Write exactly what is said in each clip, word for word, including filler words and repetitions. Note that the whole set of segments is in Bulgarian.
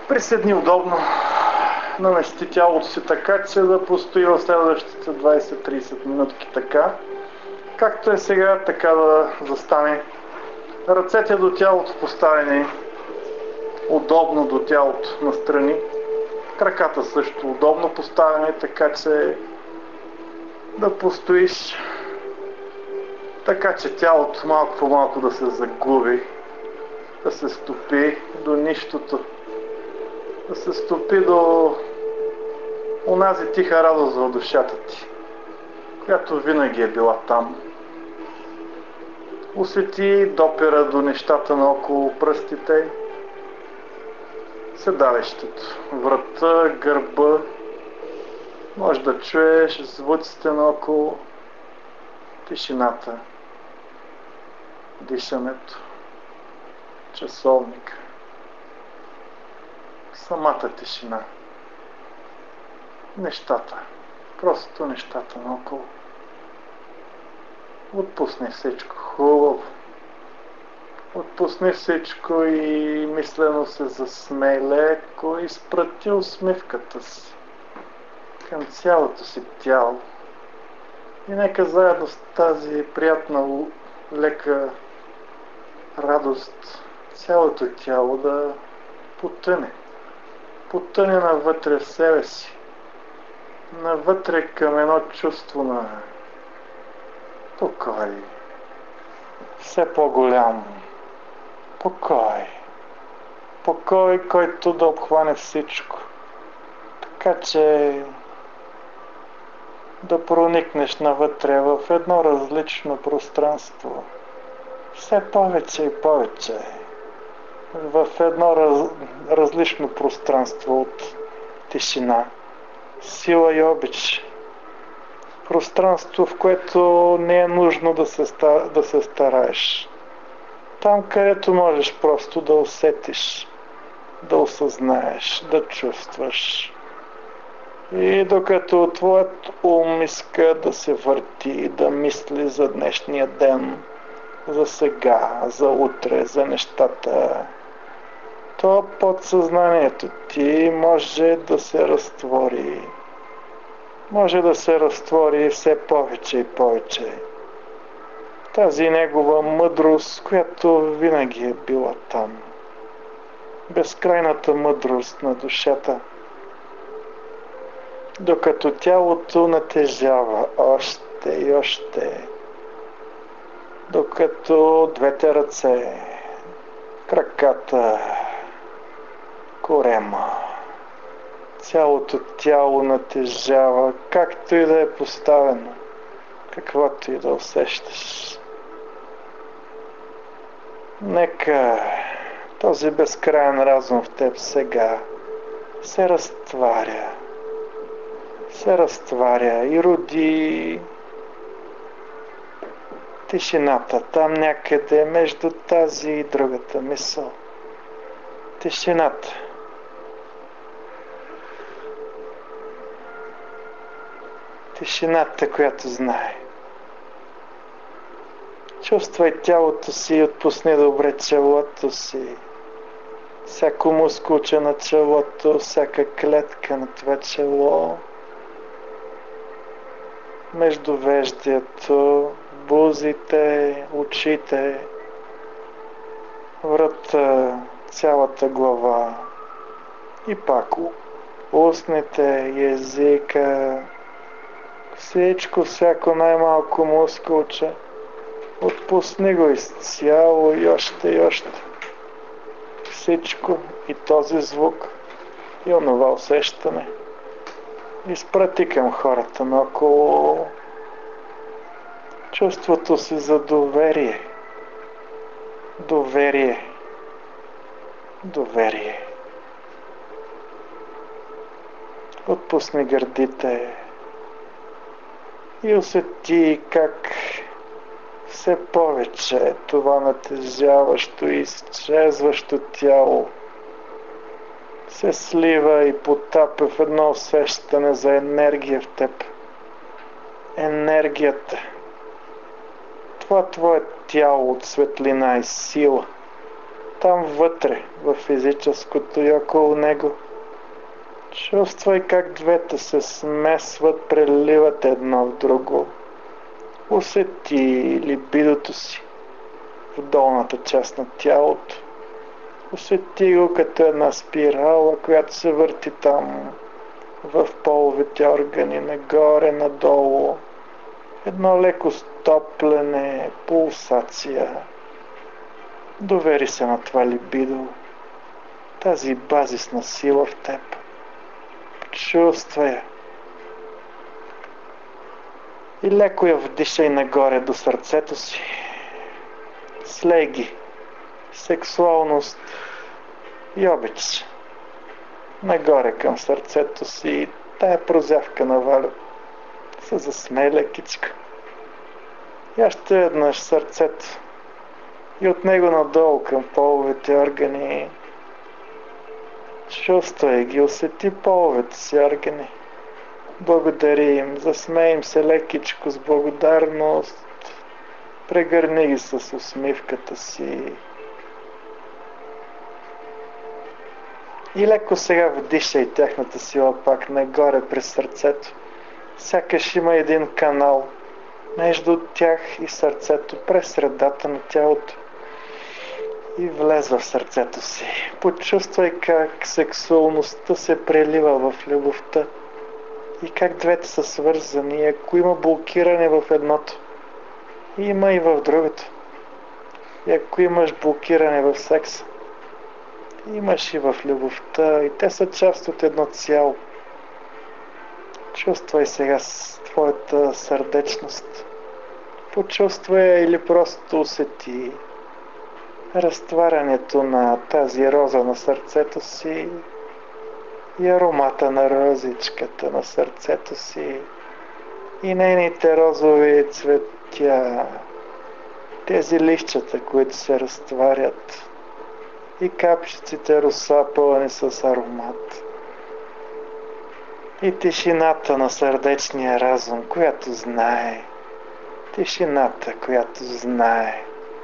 Приседни удобно, намести тялото си така, че да постои в следващите двайсет-трийсет минутки така, както е сега, така да застане. Ръцете до тялото поставени удобно до тялото настрани, краката също удобно поставени, така че да постоиш, така че тялото малко по малко да се загуби, да се стопи до нищото, да се стопи до онази тиха радост в душата ти, която винаги е била там. Усети допира до нещата наоколо пръстите, седалището, врата, гърба. Може да чуеш звуците наоколо, тишината, дишането, часовника, самата тишина, нещата, просто нещата наоколо. Отпусни всичко хубаво. Отпусни всичко и мислено се засмей леко, изпрати усмивката си към цялото си тяло. И нека заедно с тази приятна, лека радост цялото тяло да потъне. Потъне навътре в себе си. Навътре към едно чувство на покой. Все по-голям покой. Покой, който да обхване всичко. Така че да проникнеш навътре в едно различно пространство. Все повече и повече. В едно раз, различно пространство от тишина, сила и обич. Пространство, в което не е нужно да се, да се стараеш. Там, където можеш просто да усетиш, да осъзнаеш, да чувстваш. И докато твоят ум иска да се върти, да мисли за днешния ден, за сега, за утре, за нещата, то подсъзнанието ти може да се разтвори. Може да се разтвори все повече и повече. Тази негова мъдрост, която винаги е била там. Безкрайната мъдрост на душата. Докато тялото натежава още и още. Докато двете ръце, краката, корема, цялото тяло натежава, както и да е поставено, каквото и да усещаш. Нека този безкрайен разум в теб сега се разтваря, се разтваря и роди тишината там някъде между тази и другата мисъл. Тишината. Тишината, която знае. Чувствай тялото си и отпусни добре челото си. Всяко мускулче на челото, всяка клетка на това чело. Междувеждието, бузите, очите, врата, цялата глава. И пак устните, езика, всичко, всяко най-малко мускулче. Отпусни го изцяло и още и още. Всичко и този звук и онова усещане. Изпрати към хората наоколо чувството си за доверие. Доверие. Доверие. Отпусни гърдите и усети как все повече това натежаващо и изчезващо тяло се слива и потапя в едно усещане за енергия в теб. Енергията. Това твое тяло от светлина и сила. там вътре, в физическото и около него. Чувствай как двете се смесват, преливат едно в друго. Усети либидото си в долната част на тялото. Усети го като една спирала, която се върти там в половите органи, нагоре, надолу. Едно леко стоплене, пулсация. Довери се на това либидо, тази базисна сила в теб. Чувствай я. И леко я вдишай нагоре до сърцето си. Слей ги. Сексуалност и обич. Нагоре към сърцето си. Тая прозявка на Валю се засмее лекичка. И още веднъж сърцето. И от него надолу към половите органи. Чувствай ги, усети половете си органи. Благодари им, засмей им се лекичко с благодарност. Прегърни ги с усмивката си. И леко сега вдишай тяхната сила пак нагоре през сърцето. Сякаш има един канал между тях и сърцето, през средата на тялото. И влез в сърцето си. Почувствай как сексуалността се прелива в любовта. И как двете са свързани. Ако има блокиране в едното, има и в другото. И ако имаш блокиране в секса, имаш и в любовта. И те са част от едно цяло. Чувствай сега с твоята сърдечност. Почувствай или просто усети разтварянето на тази роза на сърцето си и аромата на розичката на сърцето си и нейните розови цветя, тези листчета, които се разтварят и капчиците роса пълни с аромат и тишината на сърдечния разум, която знае, тишината, която знае.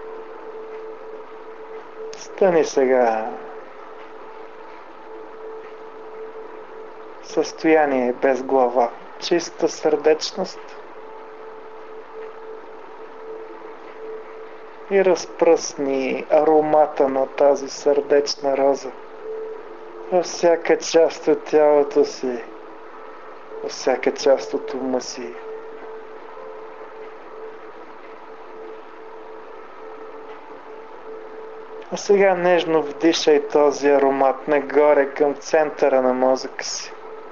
Стани сега. Състояние без глава. Чиста сърдечност. И разпръсни аромата на тази сърдечна роза във всяка част от тялото си, във всяка част от ума си. А сега нежно вдишай този аромат нагоре към центъра на мозъка си.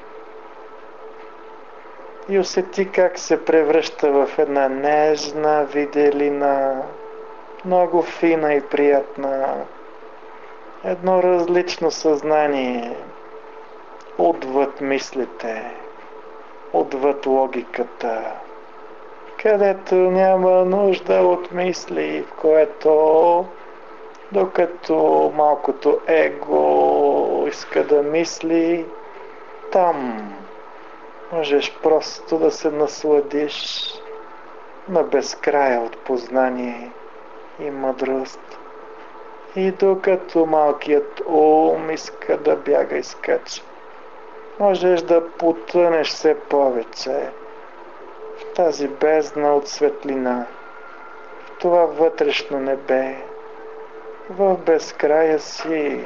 И усети как се превръща в една нежна виделина, много фина и приятна. Едно различно съзнание, отвъд мислите, отвъд логиката, където няма нужда от мисли, в което докато малкото его иска да мисли, там можеш просто да се насладиш на безкрая от познание и мъдрост. И докато малкият ум иска да бяга и скача, можеш да потънеш все повече в тази бездна от светлина, в това вътрешно небе, в безкрая си.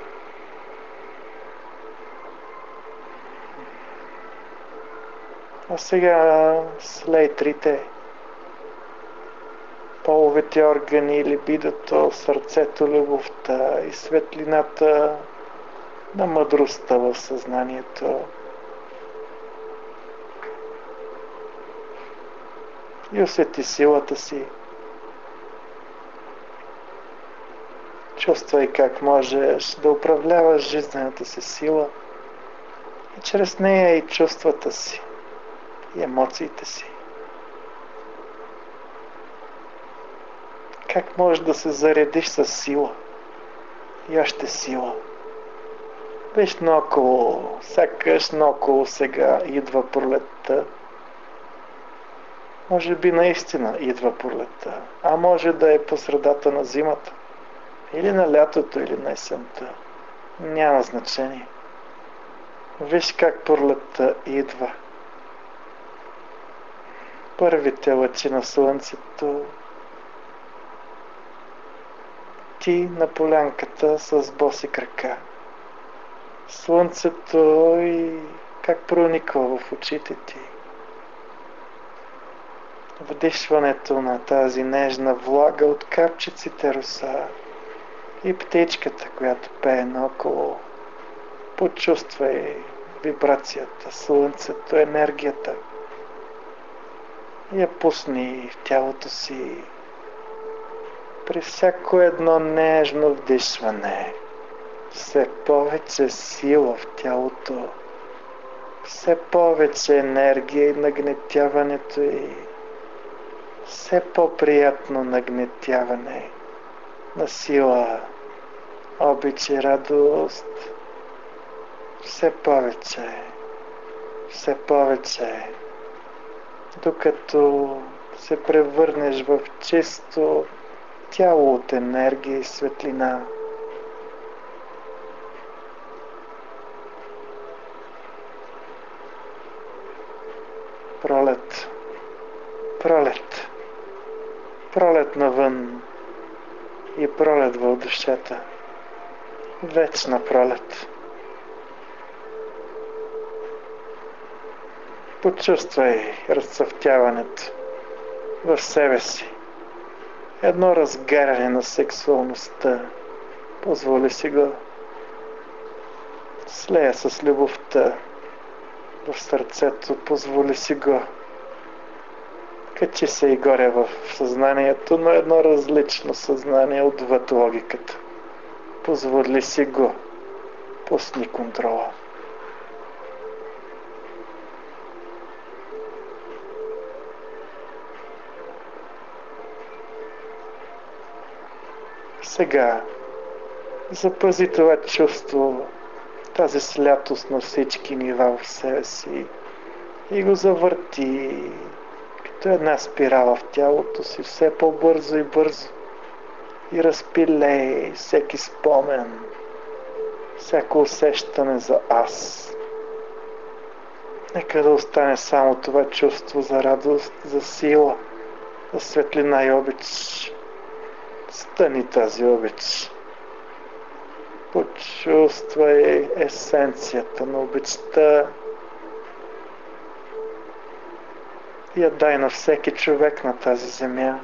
А сега слей трите. Половите органи, либидото, сърцето, любовта и светлината на мъдростта в съзнанието. И усети силата си. Чувствай как можеш да управляваш жизнената си сила и чрез нея и чувствата си, и емоциите си. Как можеш да се заредиш с сила и още сила. Виж наоколо, сякаш наоколо сега идва пролетта. Може би наистина идва пролетта, а може да е по средата на зимата. или на лятото, или на есента. Няма значение. Виж как пролетта идва. Първите лъчи на слънцето. Ти на полянката с боси крака. Слънцето и как прониква в очите ти. Вдишването на тази нежна влага от капчиците роса и птичката, която пее наоколо. Почувствай вибрацията, слънцето, енергията. Я пусни в тялото си при всяко едно нежно вдишване. Все повече сила в тялото, все повече енергия и нагнетяването й, все по-приятно нагнетяване на сила, обич и радост. Все повече, все повече, докато се превърнеш в чисто тяло от енергия и светлина. Пролет, пролет, пролет навън и пролет в душата. Вечна пролет. Почувствай разцъфтяването в себе си. Едно разгаряне на сексуалността. Позволи си го. Слея с любовта в сърцето. Позволи си го. Качи се и горе в съзнанието, но едно различно съзнание отвъд логиката. Позволи си го. Пусни контрола. Сега запази това чувство, тази слятост на всички нива в себе си и го завърти като една спирала в тялото си все по-бързо и бързо и разпилей всеки спомен, всяко усещане за аз. Нека да остане само това чувство за радост, за сила, за светлина и обич. Стани тази обич. Почувствай есенцията на обичта. Я дай на всеки човек на тази земя.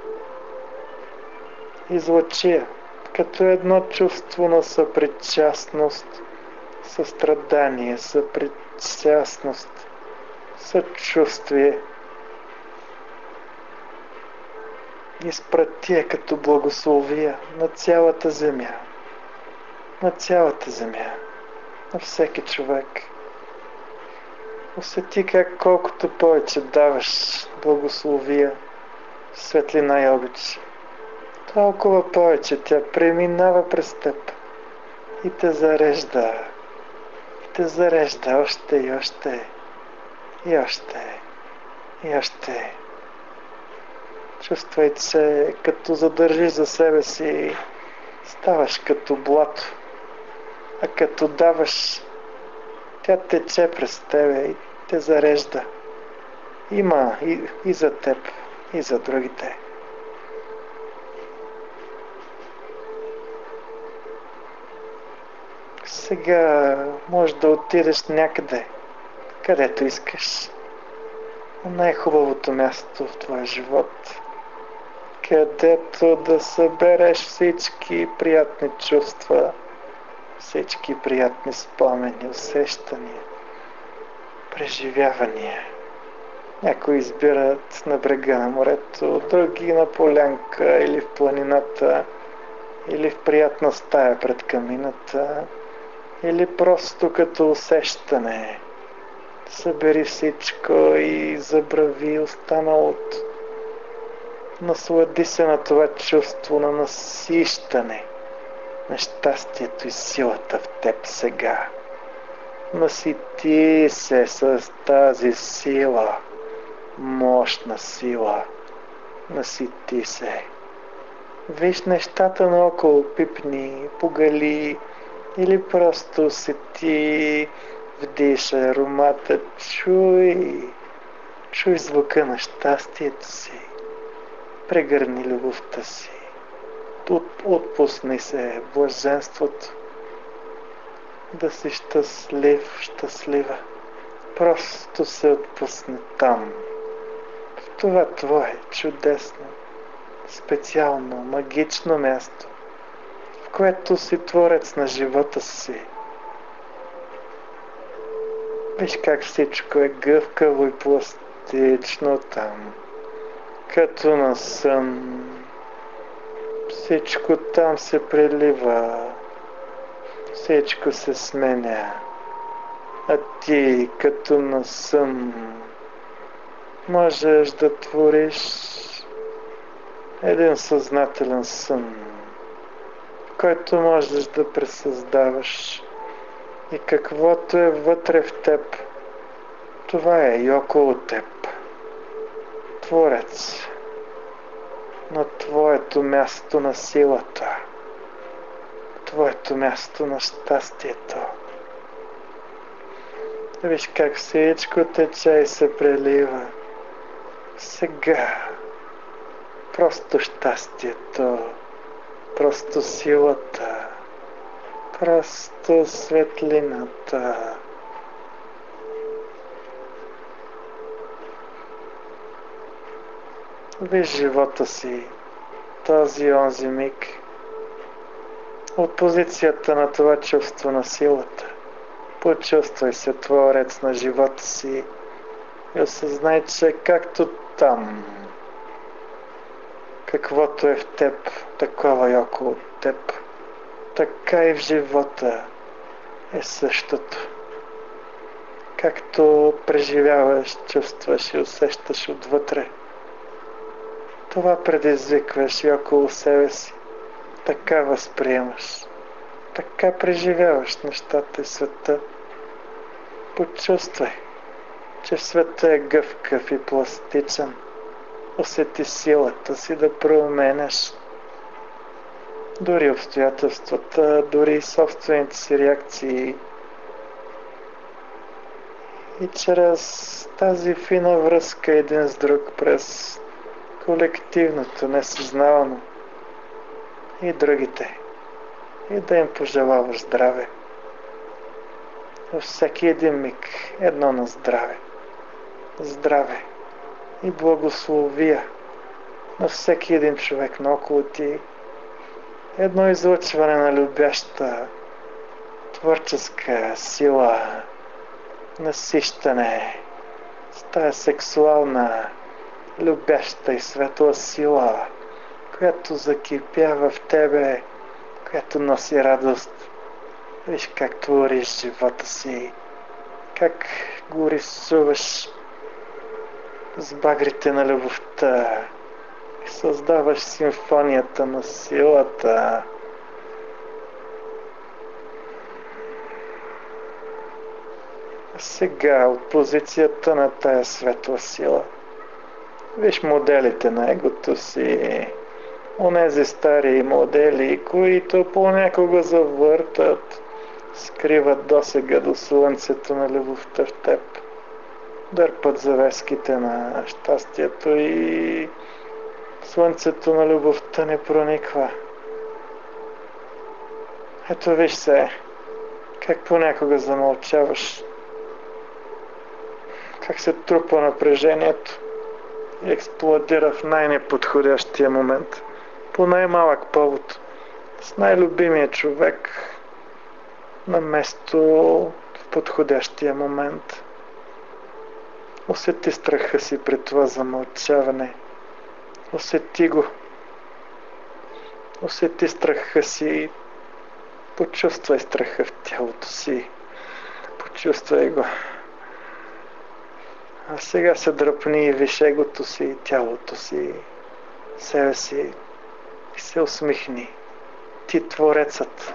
Излъчи я като едно чувство на съпричастност, състрадание, съпричастност, съчувствие. Изпрати я като благословия на цялата земя. На цялата земя. На всеки човек. Усети как колкото повече даваш благословия, светлина и обич, толкова повече тя преминава през теб и те зарежда. И те зарежда още и още. И още. И още. Чувствай се, като задържиш за себе си, ставаш като блато, а като даваш, тя тече през тебе и те зарежда. Има и, и за теб, и за другите. Сега можеш да отидеш някъде, където искаш. На най-хубавото място в твоя живот, където да събереш всички приятни чувства, всички приятни спомени, усещания, преживявания. Някои избират на брега на морето, други на полянка или в планината, или в приятна стая пред камината, или просто като усещане. Събери всичко и забрави останалото. Наслади се на това чувство на насищане, на щастието и силата в теб сега. Насити се с тази сила, мощна сила. Насити се. Виж нещата наоколо, пипни, погали или просто сети, вдишай аромата, чуй, чуй звука на щастието си, прегърни любовта си, От, отпусни се блаженството, да си щастлив, щастлива. Просто се отпусне там, в това твое чудесно, специално, магично място, в което си творец на живота си. Виж как всичко е гъвкаво и пластично там, като на сън. Всичко там се прелива, всичко се сменя, а ти като на сън можеш да твориш един съзнателен сън, в който можеш да пресъздаваш и каквото е вътре в теб, това е и около теб. Творец на твоето място на силата, твоето място на щастието. Виж как всичко тече и се прелива. Сега просто щастието, просто силата, просто светлината. Виж живота си, този онзи миг, от позицията на това чувство на силата. Почувствай се творец на живота си и осъзнай, че както там, каквото е в теб, такова и около теб, така и в живота е същото. Както преживяваш, чувстваш и усещаш отвътре, това предизвикваш и около себе си. Така възприемаш. Така преживяваш нещата и света. Почувствай, че света е гъвкав и пластичен. Усети силата си да променяш дори обстоятелствата, дори собствените си реакции. И чрез тази фина връзка един с друг през колективното, несъзнавано и другите. И да им пожелаваш здраве. Във всеки един миг едно на здраве. Здраве и благословия на всеки един човек наоколо ти. Едно излъчване на любяща, творческа сила, насищане с тая сексуална, любяща и светла сила, която закипява в тебе, която носи радост. Виж как твориш живота си, как го рисуваш с багрите на любовта и създаваш симфонията на силата. Сега от позицията на тая светла сила виж моделите на егото си, онези стари модели, които понякога завъртат, скриват досега до слънцето на любовта в теб, дърпат завеските на щастието и слънцето на любовта не прониква. Ето виж се, как понякога замълчаваш, как се трупа напрежението и експлодира в най-неподходящия момент, по най-малък повод, с най-любимия човек на место в подходящия момент. Усети страха си пред това замълчаване. Усети го. Усети страха си. Почувствай страха в тялото си. Почувствай го. А сега се дръпни и виж егото си, тялото си, себе си и се усмихни. Ти творецът.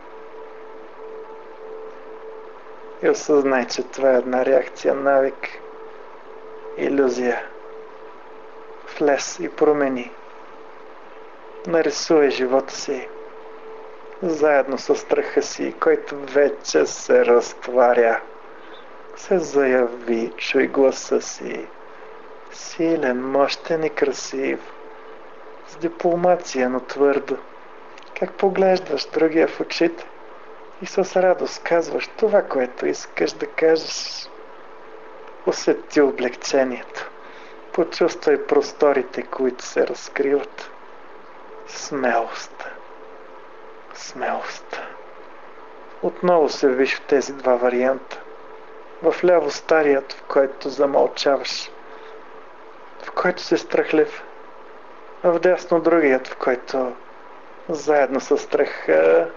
И осъзнай, че това е една реакция, навик, илюзия. Влез и промени. Нарисувай живота си заедно с страха си, който вече се разтваря. Се заяви, чуй гласа си. Силен, мощен и красив. С дипломация, но твърдо. Как поглеждаш другия в очите и с радост казваш това, което искаш да кажеш. Усети облегчението. Почувствай просторите, които се разкриват. Смелост. Смелост. Отново се виж в тези два варианта. В ляво старият, в който замълчаваш, в който си страхлив, а в дясно другият, в който заедно с страха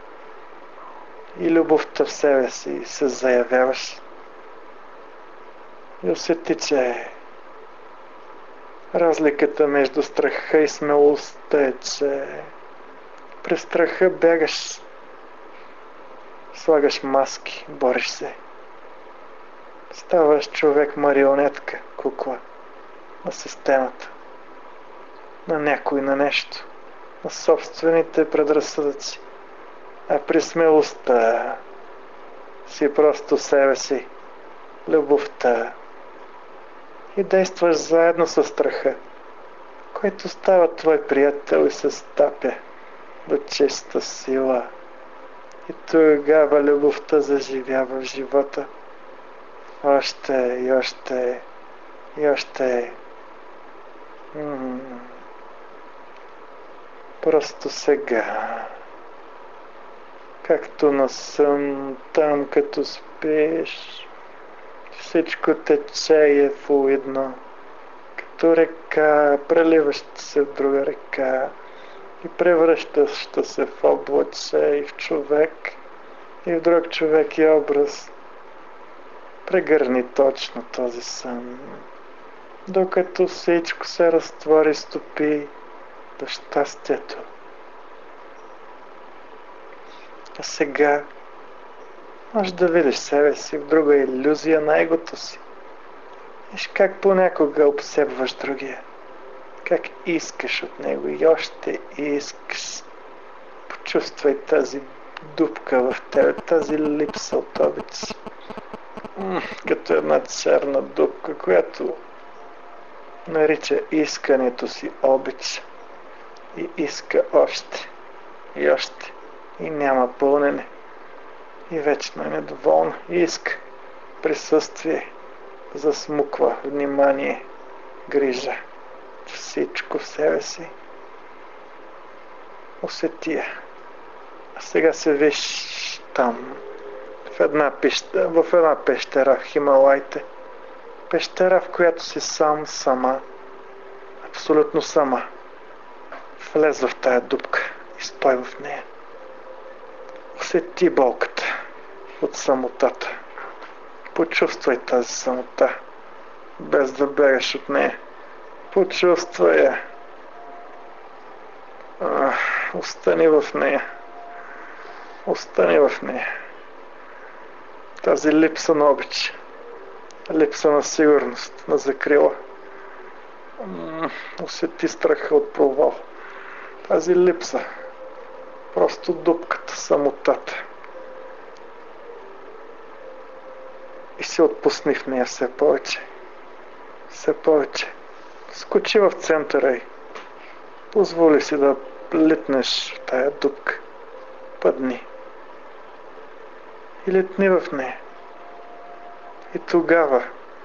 и любовта в себе си се заявяваш. И усети, че разликата между страха и смелостта е, че през страха бягаш, слагаш маски, бориш се. Ставаш човек-марионетка, кукла на системата, на някой, на нещо, на собствените предразсъдъци. А при смелостта си просто себе си, любовта, и действаш заедно със страха, който става твой приятел и се стапя до чиста сила. И тогава любовта заживява в живота. Още и още и още. М-м. Просто сега. Както на сън, там като спиш, всичко тече и е флуидно. Като река, преливаща се в друга река и превръщаща се в облаче и в човек, и в друг човек и образ. Прегърни точно този сън, докато всичко се разтвори, стопи до щастието. А сега може да видиш себе си в друга илюзия на егото си. Виж как понякога обсебваш другия. Как искаш от него и още искаш. Почувствай тази дупка в тебе, тази липса от обич. М- като една черна дупка, която нарича искането си обич. И иска още. И още. И няма пълнене. И вечно е недоволна. И иска присъствие. Засмуква внимание, грижа. Всичко в себе си. Усети я. А сега се виж там. В една, пещера, в една пещера в Хималайте. Пещера, в която си сам, сама. Абсолютно сама. Влез в тая дупка и стой в нея. Усети болката от самотата. Почувствай тази самота, без да бегаш от нея. Почувствай я. А, остани в нея. Остани в нея. Тази липса на обич. Липса на сигурност, на закрила. М- усети страха от провал. Тази липса. Просто дупката, самотата. И се отпусни в нея все повече. Все повече. Скочи в центъра й. Позволи си да литнеш в тая дупка. Падни. И летни в нея. И тогава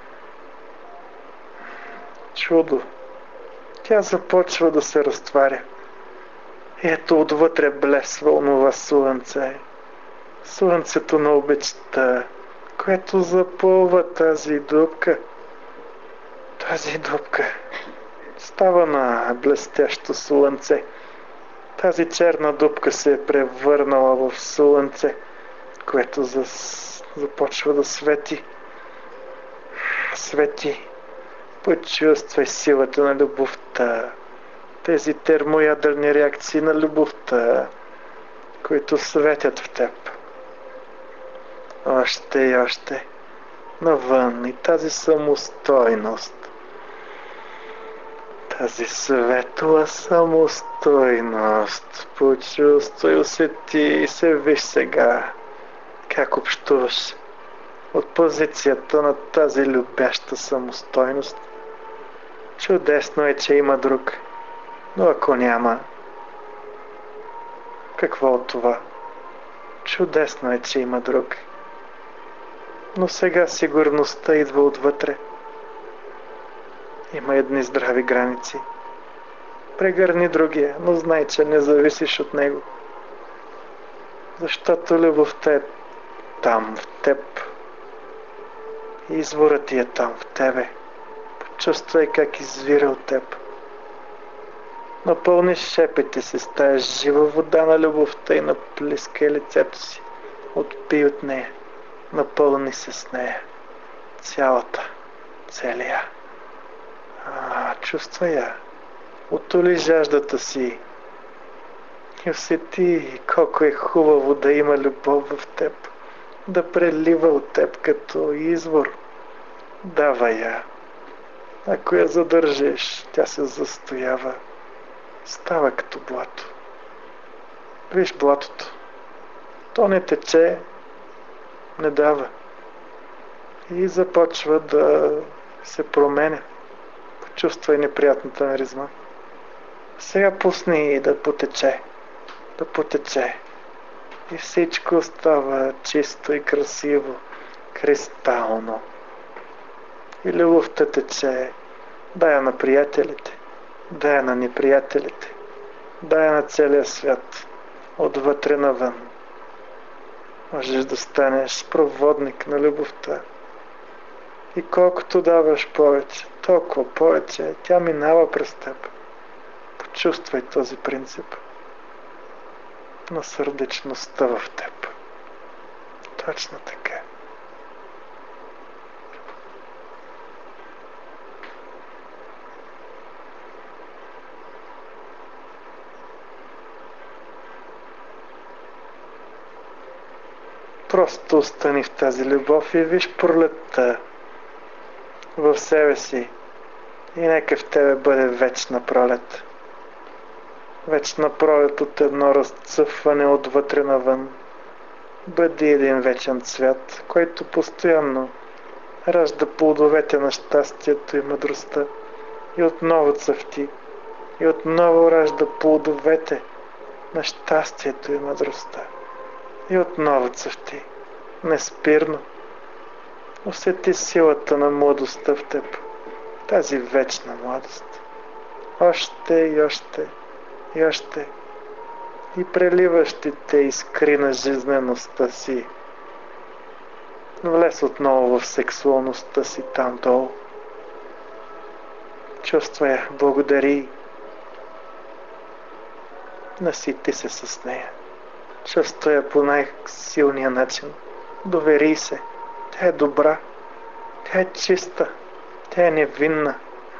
чудо. Тя започва да се разтваря. И ето отвътре блесва онова слънце. Слънцето на обичта, което запълва тази дупка. Тази дупка става на блестящо слънце. Тази черна дупка се е превърнала в слънце, което зас... започва да свети. Свети. Почувствай силата на любовта. Тези термоядрени реакции на любовта, които светят в теб. Още и още. Навън и тази самостойност. Тази светла самостойност. Почувствай, усети и се виж сега как общуваш от позицията на тази любяща самостойност. Чудесно е, че има друг, но ако няма, какво от това? Чудесно е, че има друг. Но сега сигурността идва отвътре. Има едни здрави граници. Прегърни другия, но знай, че не зависиш от него. Защото любовта е там, в теб. И изворът ти е там, в тебе. Почувствай как извира от теб. Напълни шепите си с тая жива вода на любовта и наплискай лицето си. Отпий от нея. Напълни се с нея. Цялата. Целия. А, чувствай я. Отоли жаждата си. И усети колко е хубаво да има любов в теб. Да прелива от теб като извор. Давай я. Ако я задържиш, тя се застоява. Става като блато. Виж блатото. То не тече, не дава. И започва да се променя. Почувствай неприятната миризма. Сега пусни и да потече. Да потече. И всичко става чисто и красиво. Кристално. И любовта тече. Дай я на приятелите. Дай я на неприятелите. Дай я на целия свят. Отвътре навън. Можеш да станеш проводник на любовта. И колкото даваш повече, толкова повече, тя минава през теб. Почувствай този принцип на сърдечността в теб. Точно така. Просто остани в тази любов и виж пролетта в себе си и нека в тебе бъде вечна пролет. Вечна пролет от едно разцъфване отвътре навън. Бъди един вечен цвят, който постоянно ражда плодовете на щастието и мъдростта и отново цъфти и отново ражда плодовете на щастието и мъдростта и отново цъфти неспирно. Усети силата на младостта в теб, тази вечна младост. Още и още и още и преливащите искри на жизнеността си. Влез отново в сексуалността си там долу. Чувствай я, благодари. Насити се с нея. Чувствай я по най-силния начин. Довери се. Тя е добра. Тя е чиста. Тя е невинна.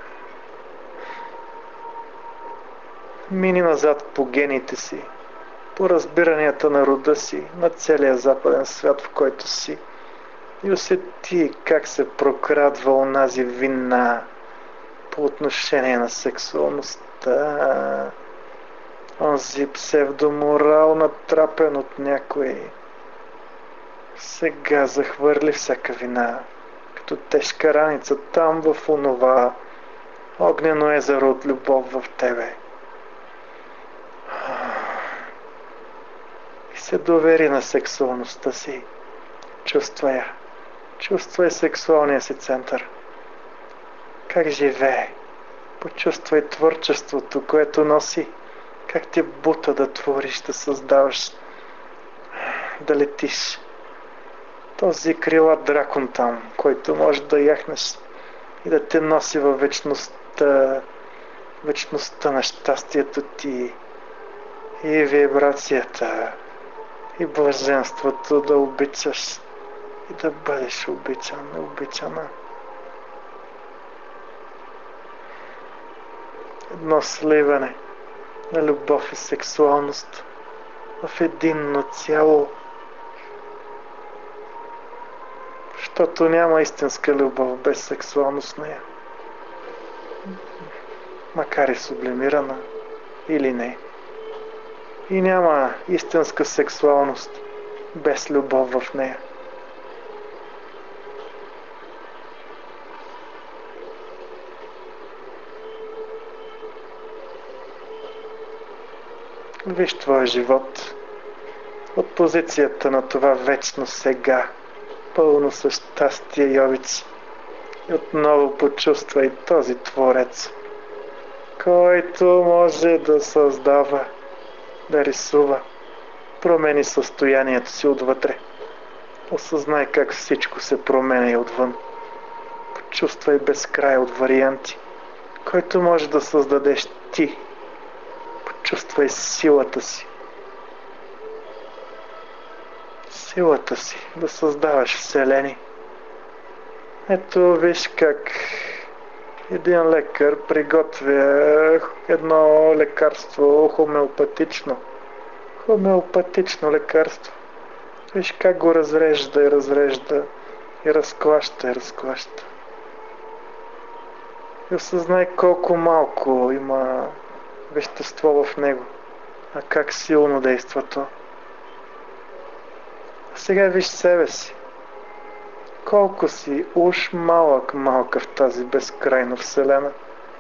Мини назад по гените си, по разбиранията на рода си, на целия западен свят, в който си. И усети как се прокрадва онази вина по отношение на сексуалността. Онзи псевдоморал натрапен от някой. Сега захвърли всяка вина, като тежка раница там в онова огнено езеро от любов в тебе. И се довери на сексуалността си. Чувствай я. Чувствай сексуалния си център. Как живее. Почувствай творчеството, което носи. Как те бута да твориш, да създаваш, да летиш. Този крилат дракон там, който може да яхнеш и да те носи във вечността, вечността на щастието ти и вибрацията и блаженството да обичаш и да бъдеш обичан, обичана. Едно сливане на любов и сексуалност в единно цяло. Защото няма истинска любов без сексуалност в нея. макар и сублимирана или не. И няма истинска сексуалност без любов в нея. Виж твоя живот от позицията на това вечно сега, пълно с щастие и обич. И отново почувствай този Творец, който може да създава, да рисува, промени състоянието си отвътре. Осъзнай как всичко се променя и отвън. Почувствай безкрай от варианти, който може да създадеш ти. Почувствай силата си. Силата си да създаваш вселени. Ето виж как един лекар приготвя едно лекарство хомеопатично. Хомеопатично лекарство. Виж как го разрежда и разрежда и разклаща и разклаща. И осъзнай колко малко има вещество в него, а как силно действа то. А сега виж себе си. Колко си уж малък малка в тази безкрайна вселена.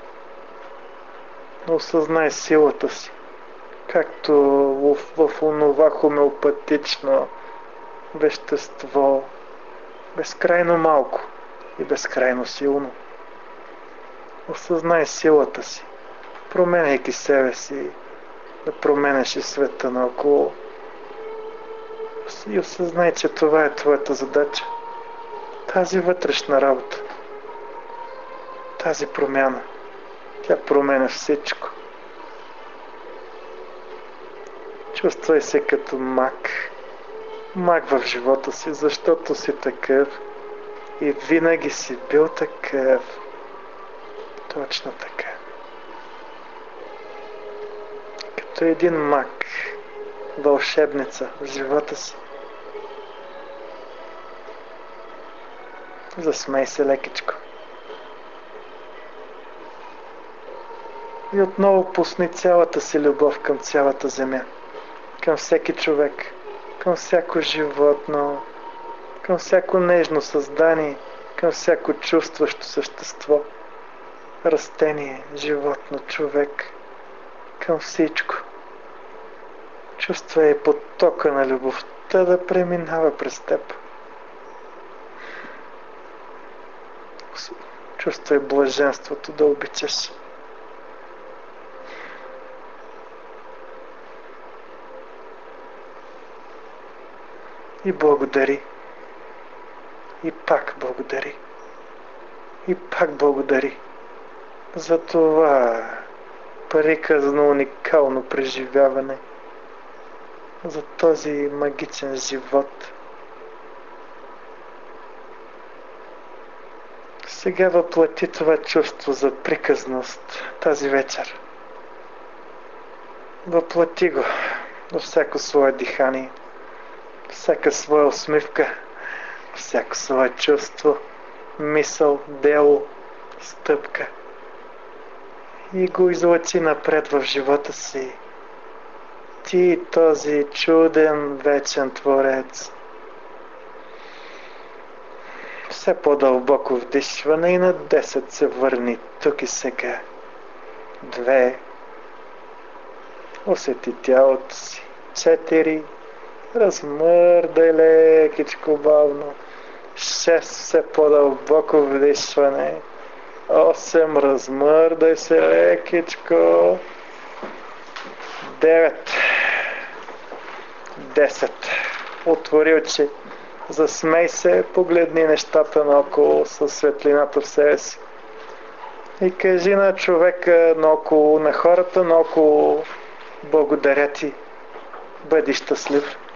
Но осъзнай силата си, както в, в онова хомеопатично вещество, безкрайно малко и безкрайно силно. Осъзнай силата си, променяйки себе си, да променяш и света наоколо. И осъзнай, че това е твоята задача. Тази вътрешна работа, тази промяна, тя променя всичко. Чувствай се като маг, маг в живота си, защото си такъв и винаги си бил такъв. Точно така. Като един маг, вълшебница в живота си. Засмей се лекичко. И отново пусни цялата си любов към цялата земя, към всеки човек, към всяко животно, към всяко нежно създание, към всяко чувстващо същество, растение, животно, човек, към всичко. Чувствай потока на любовта да преминава през теб. Чувствай блаженството да обичаш. И благодари. И пак благодари. И пак благодари. За това приказно уникално преживяване. За този магичен живот. Сега въплати това чувство за приказност тази вечер. Въплати го във всяко свое дихание, всяка своя усмивка, всяко свое чувство, мисъл, дело, стъпка. И го излъчи напред в живота си. Ти, този чуден, вечен Творец. Все по-дълбоко вдишване и на десет се върни тук и сега. Две. Усети тялото си. Четири. Размърдай лекичко бавно. Шест. Все по-дълбоко вдишване. Осем. Размърдай се лекичко. Девет. Десет. Отвори очи. Засмей се, погледни нещата наоколо със светлината в себе си. И кажи на човека наоколо, на хората наоколо, благодаря ти, бъди щастлив.